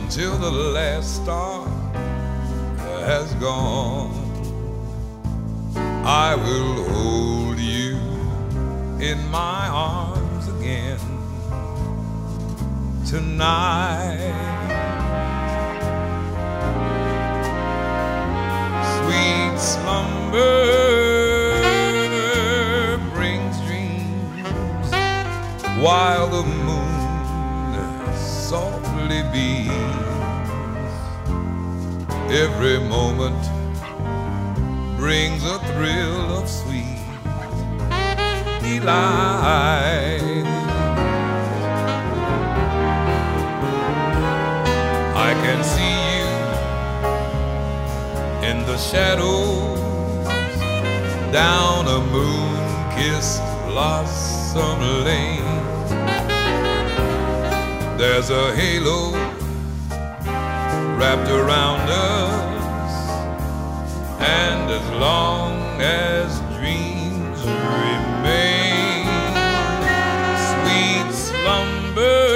until the last star has gone. I will hold you in my arms again tonight. Sweet slumber brings dreams while the moon softly beams. Every moment brings a thrill of sweet delight. I can see you in the shadows down a moon-kissed blossom lane. There's a halo wrapped around us, and as long as dreams remain, sweet slumber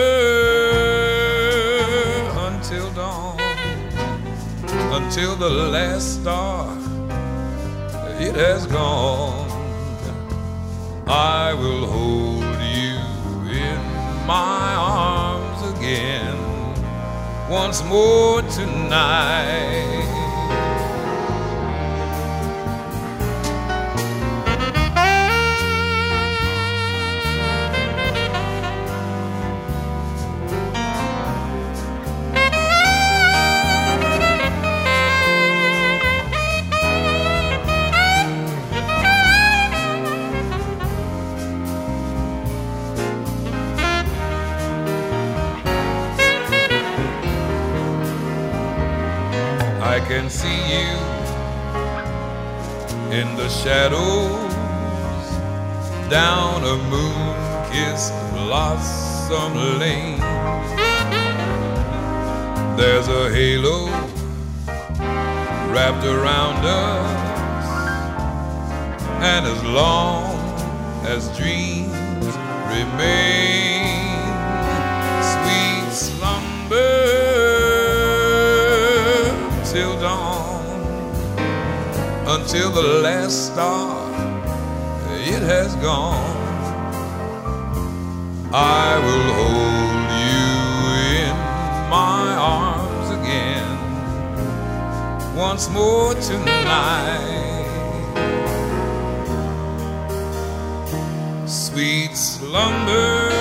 until dawn, until the last star it has gone. I will hold you in my arms again once more tonight. I can see you in the shadows down a moon-kissed blossom lane. There's a halo wrapped around us, and as long as dreams remain, sweet slumber till dawn, until the last star it has gone. I will hold you in my arms again once more tonight. Sweet slumber